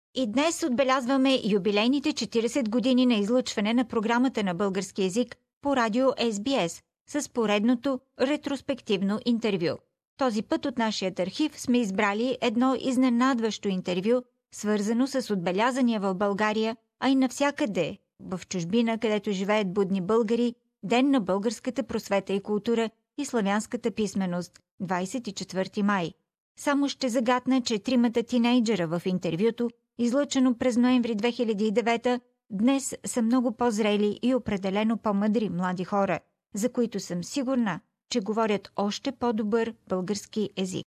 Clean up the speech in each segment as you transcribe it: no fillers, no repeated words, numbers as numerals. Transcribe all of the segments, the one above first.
И днес отбелязваме юбилейните 40 години на излъчване на програмата на български език по радио SBS с поредното ретроспективно интервю. Този път от нашия архив сме избрали едно изненадващо интервю, свързано с отбелязания в България, а и навсякъде в чужбина, където живеят будни българи, Ден на българската просвета и култура и славянската писменост, 24 май. Само ще загатна, че тримата тинейджера в интервюто, излъчено през ноември 2009, днес са много по-зрели и определено по-мъдри млади хора, за които съм сигурна, че говорят още по-добър български език.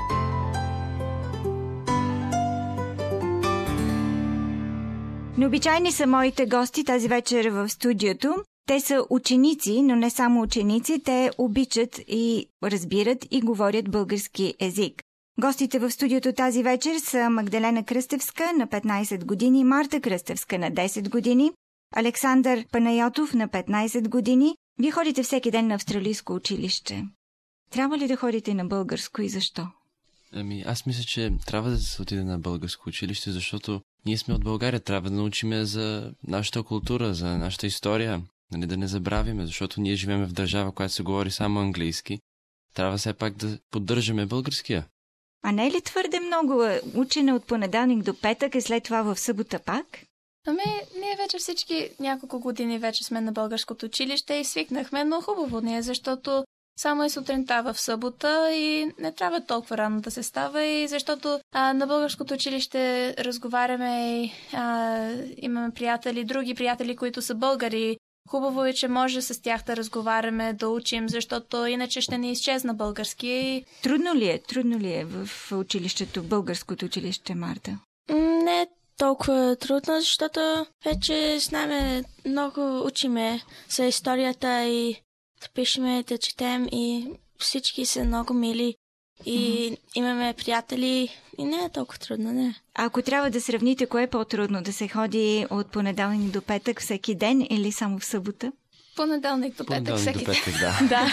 Необичайни са моите гости тази вечер в студиото. Те са ученици, но не само ученици, те обичат и разбират и говорят български език. Гостите в студиото тази вечер са Магдалена Кръстевска на 15 години, Марта Кръстевска на 10 години, Александър Панайотов на 15 години. Вие ходите всеки ден на австралийско училище. Трябва ли да ходите на българско и защо? Аз мисля, че трябва да се отиде на българско училище, защото ние сме от България. Трябва да научим за нашата култура, за нашата история. Нали, да не забравяме, защото ние живеем в държава, която се говори само английски. Трябва все пак да поддържаме българския. А не е ли твърде много учене от понеделник до петък и след това в събота пак? Ние вече всички няколко години вече сме на българското училище и свикнахме, но хубаво не е, защото само е сутринта в събота и не трябва толкова рано да се става, и защото на българското училище разговаряме и имаме приятели, други приятели, които са българи. Хубаво е, че може с тях да разговаряме, да учим, защото иначе ще не изчезна български. Трудно ли е в училището, българското училище, Марта? Не толкова трудно, защото вече знаем много, учиме за историята и да пишеме, да четем и всички са много мили и имаме приятели и не е толкова трудно, не. А ако трябва да сравните, кое е по-трудно? Да се ходи от понеделник до петък всеки ден или само в събота? Понеделник до петък всеки ден. Да.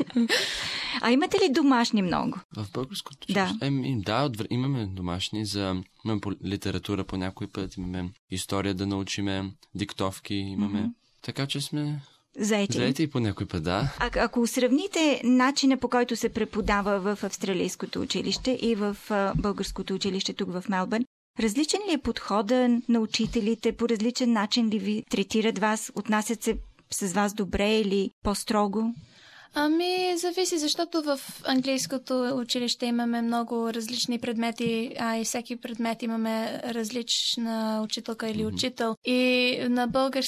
А имате ли домашни много? В българското училище? Да, имаме домашни. Имаме литература по някой път, имаме история да научиме, диктовки имаме. Така че сме заети и по някой път, да. Ако сравните начина, по който се преподава в австралийското училище и в българското училище тук в Мелбърн, различен ли е подхода на учителите? По различен начин ли ви третират вас? Отнасят се с вас добре или по-строго? Зависи, защото в английското училище имаме много различни предмети, и всеки предмет имаме различна учителка или учител. И в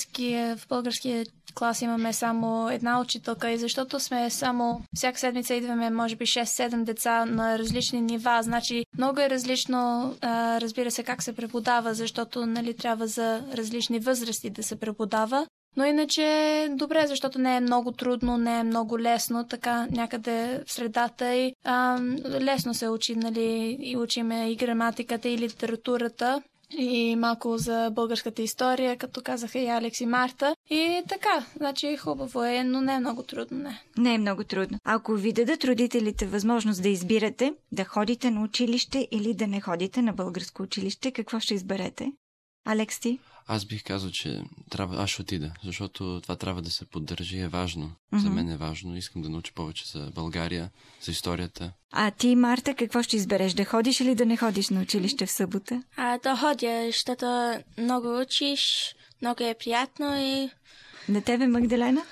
българския клас имаме само една учителка, и защото сме само всяка седмица идваме, може би 6-7 деца на различни нива, значи много е различно, разбира се, как се преподава, защото трябва за различни възрасти да се преподава. Но иначе е добре, защото не е много трудно, не е много лесно, така някъде в средата и лесно се учи, и учиме и граматиката, и литературата, и малко за българската история, като казаха и Алекс и Марта. И така, значи хубаво е, но не е много трудно, не. Не е много трудно. Ако ви дадат родителите възможност да избирате, да ходите на училище или да не ходите на българско училище, какво ще изберете? Алекс, ти? Аз бих казал, че аз ще отида, защото това трябва да се поддържи, е важно. За мен е важно. Искам да науча повече за България, за историята. А ти, Марта, какво ще избереш? Да ходиш или да не ходиш на училище в събота? Да ходя, защото много учиш, много е приятно и... На тебе, Магдалена?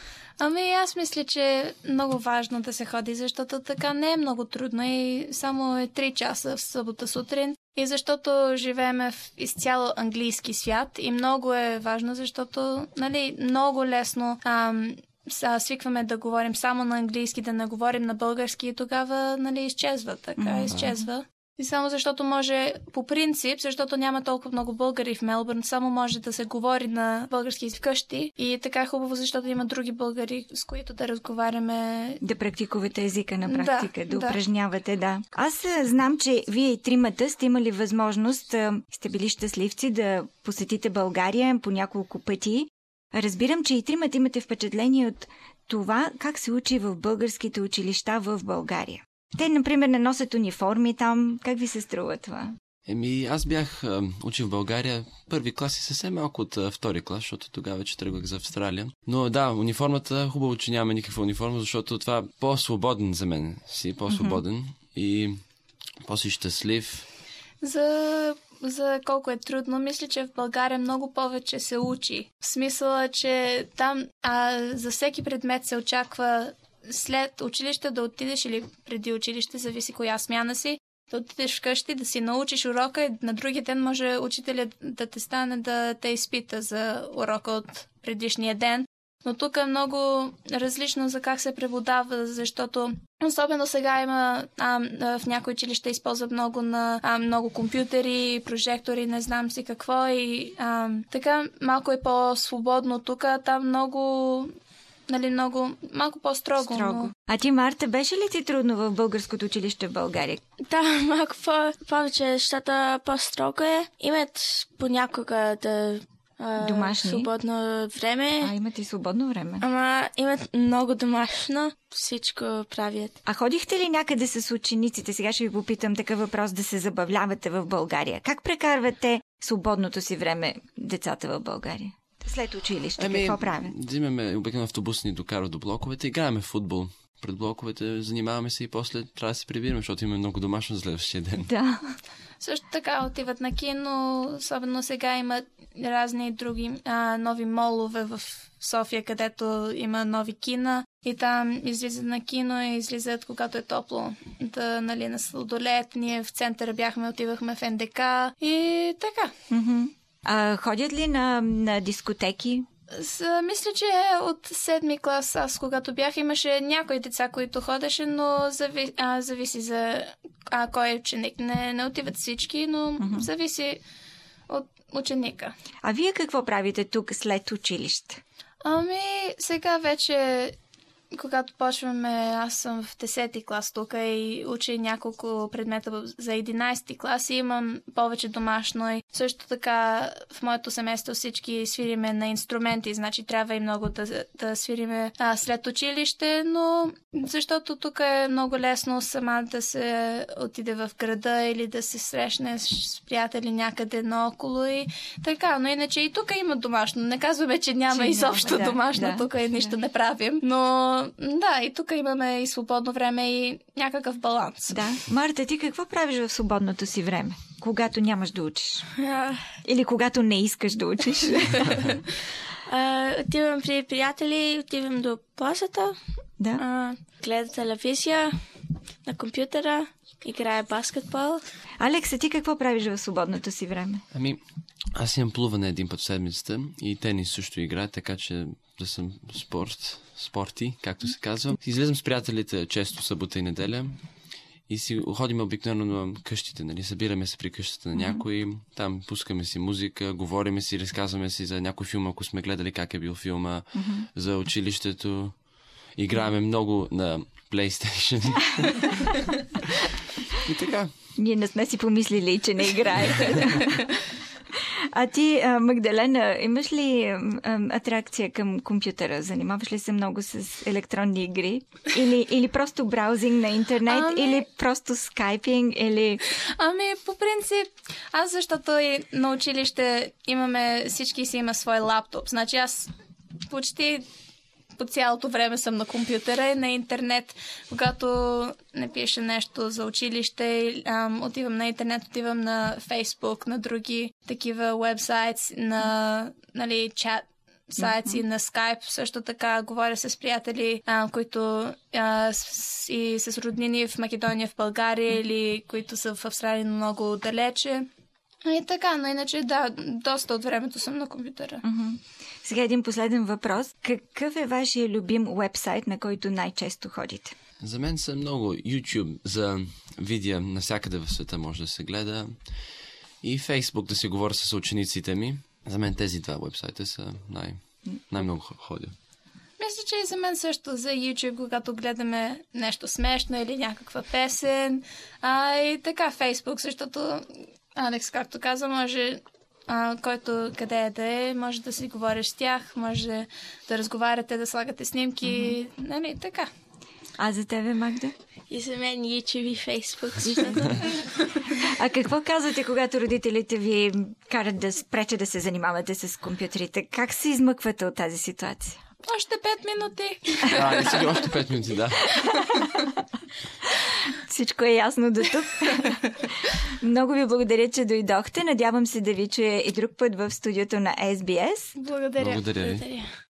Аз мисля, че е много важно да се ходи, защото така не е много трудно и само е 3 часа в събота сутрин. И защото живеем в изцяло английски свят и много е важно, защото много лесно свикваме да говорим само на английски, да не говорим на български и тогава изчезва. Изчезва. И само защото може, по принцип, защото няма толкова много българи в Мелбърн, само може да се говори на български вкъщи. И така е хубаво, защото има други българи, с които да разговаряме. Да практикувате езика на практика, да упражнявате, да. Аз знам, че вие и тримата сте имали възможност, сте били щастливци да посетите България по няколко пъти. Разбирам, че и тримата имате впечатление от това, как се учи в българските училища в България. Те, например, не носят униформи там. Как ви се струва това? Аз бях учил в България първи клас и съвсем малко от втори клас, защото тогава вече тръгвах за Австралия. Но да, униформата, хубаво, че няма никаква униформа, защото това по-свободен за мен си, по-свободен и по-си щастлив. За колко е трудно, мисля, че в България много повече се учи. В смисъла, че там за всеки предмет се очаква след училище да отидеш или преди училище, зависи коя смяна си, да отидеш вкъщи, да си научиш урока и на другия ден може учителят да те стане да те изпита за урока от предишния ден. Но тук е много различно за как се преподава, защото особено сега има в някои училища използват много компютъри, прожектори, не знам си какво и така малко е по-свободно тук, там малко по-строго. Но... А ти, Марта, беше ли ти трудно в българското училище в България? Да, малко повече, защото по-строго е. Имат понякога домашни? Свободно време. Имат и свободно време. Ама имат много домашно. Всичко правят. А ходихте ли някъде с учениците? Сега ще ви попитам такъв въпрос, да се забавлявате в България. Как прекарвате свободното си време децата в България? След училище, какво правят? Взимаме обикновено автобусни докара до блоковете, играем в футбол. Пред блоковете занимаваме се и после трябва да се прибираме, защото имаме много домашно за следващия ден. Да. Също така отиват на кино, особено сега имат разни други нови молове в София, където има нови кина и там излизат на кино и излизат, когато е топло, на сладолет. Ние в центъра отивахме в НДК и така. Ходят ли на дискотеки? Мисля, че от 7-ми клас, аз когато бях, имаше някои деца, които ходеше, но зависи за кой е ученик. Не отиват всички, но зависи от ученика. А вие какво правите тук след училище? Сега вече, когато почваме, аз съм в 10-ти клас тук и уча няколко предмета за 11-ти клас и имам повече домашно. И също така в моето семейство всички свириме на инструменти, значи трябва и много да свириме след училище, но защото тук е много лесно сама да се отиде в града или да се срещне с приятели някъде наоколо и така. Но иначе и тук има домашно. Не казваме, че няма изобщо домашно, тук и нищо не правим, но да, и тук имаме и свободно време и някакъв баланс. Да. Марта, ти какво правиш в свободното си време, когато нямаш да учиш? Или когато не искаш да учиш? Отивам при приятели, отивам до плазата, гледам телевизия, на компютъра, играя баскетбол. Алекса, ти какво правиш в свободното си време? Аз имам плуване един път в седмицата и тенис също играя, така че да съм спорти, както се казва. Излезам с приятелите често събота и неделя и си ходим обикновено на къщите, нали? Събираме се при къщата на някой, там пускаме си музика, говориме си, разказваме си за някой филм, ако сме гледали как е бил филма, за училището. Играеме много на PlayStation. И така. Ние не сме си помислили, че не играете. А ти, Магдалена, имаш ли атракция към компютъра? Занимаваш ли се много с електронни игри? Или просто браузинг на интернет? Или просто скайпинг? Или... По принцип, аз защото и на училище всички си има свой лаптоп. Значи аз почти по цялото време съм на компютъра и на интернет. Когато не пиша нещо за училище, отивам на интернет, отивам на Фейсбук, на други такива уебсайтс, на чат сайти, на Skype. Също така говоря с приятели, които и с роднини в Македония, в България или които са в Австралия много далече. И така, но иначе да, доста от времето съм на компютъра. Сега един последен въпрос. Какъв е вашия любим уебсайт, на който най-често ходите? За мен са много. YouTube за видео навсякъде в света може да се гледа. И Facebook да си говоря с учениците ми. За мен тези два уебсайта са най-много ходя. Мисля, че и за мен също за YouTube, когато гледаме нещо смешно или някаква песен. И така, Facebook, защото Алекс, както каза, може който къде да е, може да си говориш с тях, може да разговаряте, да слагате снимки, нали, така. А за тебе, Магда? И за мен YouTube и Facebook, защото... А какво казвате, когато родителите ви карат да спрече да се занимавате с компютрите? Как се измъквате от тази ситуация? Още 5 минути. Не си още 5 минути, да. Всичко е ясно до тук. Много ви благодаря, че дойдохте. Надявам се да ви чуя и друг път в студиото на SBS. Благодаря. Благодаря ви.